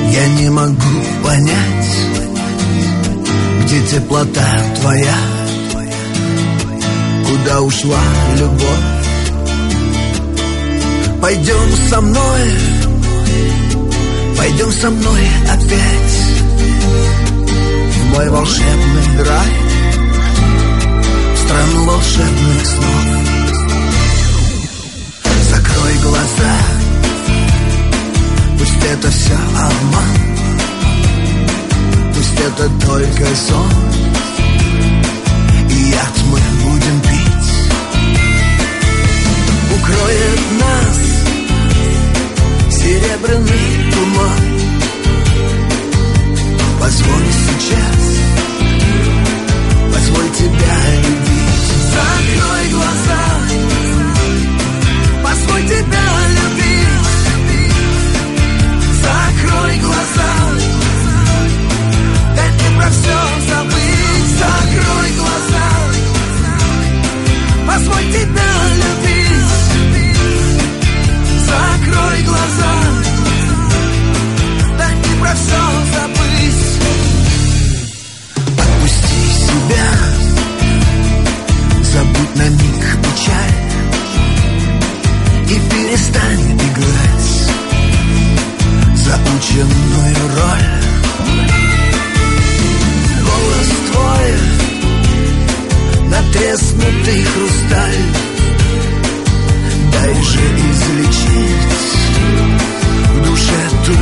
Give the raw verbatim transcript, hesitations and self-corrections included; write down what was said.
Я не могу понять, где теплота твоя, куда ушла любовь. Пойдем со мной, пойдем со мной опять в мой волшебный рай, в страну волшебных снов. Закрой глаза, пусть это все обман, пусть это только сон, и яд мы будем пить. Укроет нас серебряный туман. Позволь сейчас, позволь тебя любить. Закрой глаза, позволь тебя любить. Закрой глаза, дай мне про все забыть. Закрой глаза, позволь тебя любить. Закрой глаза, дай мне про все забыть. Отпусти себя, забудь на миг печаль и перестань играть заученную роль. Голос твой, натреснутый хрусталь, дай же излечить в душе ту